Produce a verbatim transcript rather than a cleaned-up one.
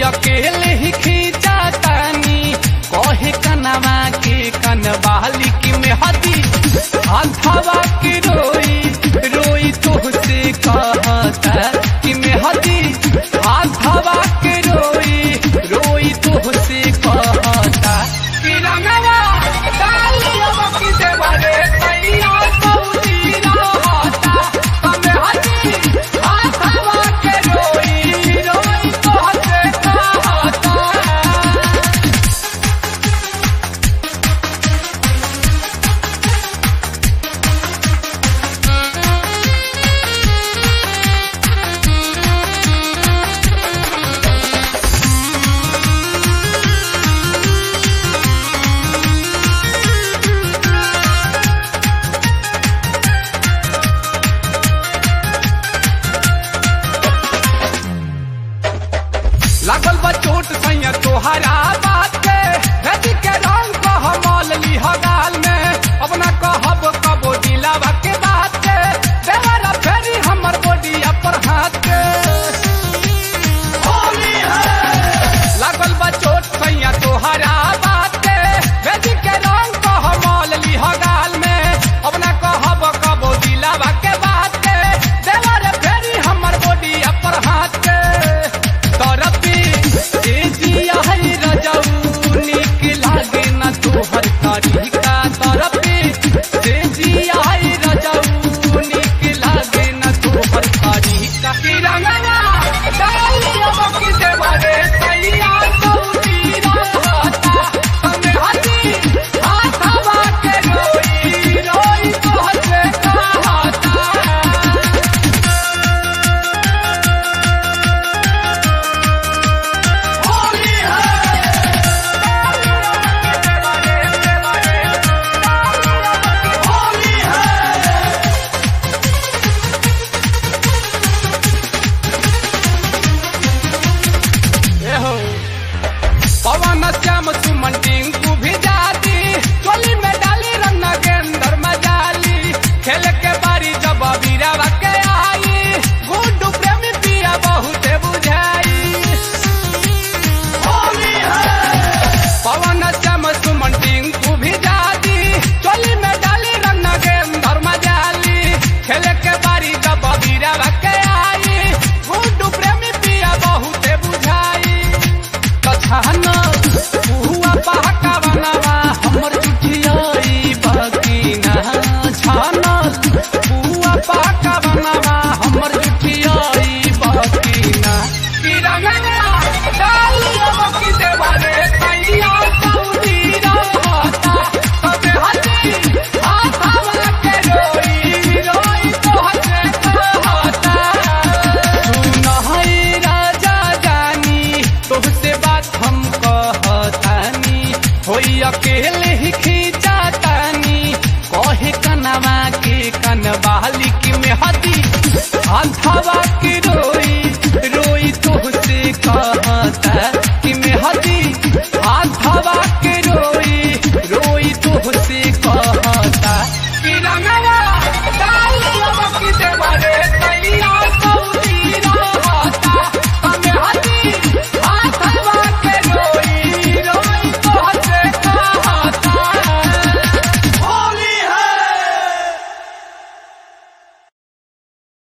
अकेले ही खींचा तानी कहे कनवा के कनवाली की मेहदी हाथवा की रोई रोई तुझसे कहता कि मेहदी हाथवा की रोई रोई तुझसे कहता कि रंगवा डालिया की देवारे सैया सऊदी रहता मेहदी हाथवा की रोई रोई तुझसे कहता। लागल बा चोट सैया तोहरा बात के रजी के रंग कह मॉल लीह गाल में अब ना कहब कबो दिलावा के बात के देवरा फेरी हमर बोडिया पर हाथ के लागल बा चोट सैया तोहरा बात के रजी के रंग कह मॉल लीह गाल में अब ना कहब कबो दिलावा के बात के देवरा फेरी हमर बोडिया पर हाथ के तरपी जिया है रजऊ निक लागे न तोहर तरीका तरपी जिया है रजऊ निक लागे न तोहर तरीका कि रंगना डालिया की देवारे सैया सऊदी रहता हमें हदी हाथवा के रोई रोई तुझसे कहता। पवन श्याम सुमन टिंकू भी जाती चोली में डाली रंग गेंदर मजाली खेल के बारी जब बीरावा के आई गुड्डू प्रेमी पिया बहुत बुझाई पवन श्याम सुमन टिंकू भी जाती चोली में डाली रंग गेंदर मजाली खेल के बारी जब बीरावा के आई गुड्डू प्रेमी पिया बहुत बुझाई कछाना हुआ पहका बनवा हमर जुठियाई बाकी ना छाना हुआ पहका बनवा हमर जुठियाई बाकी ना कि रंगना डालिया की देवारे सैया सऊदी रहता हमें हदी हाथवा के रोई रोई तुझसे कहता। सुन है राजा जानी तुझसे बात हम कहतानी होई अकेले ही खींचा तानी कहे कनवा के कनवाली की मेहदी हाथवा की रोई रोई तुझसे कहता कि मेहदी हाथवा की रोई रोई तुझसे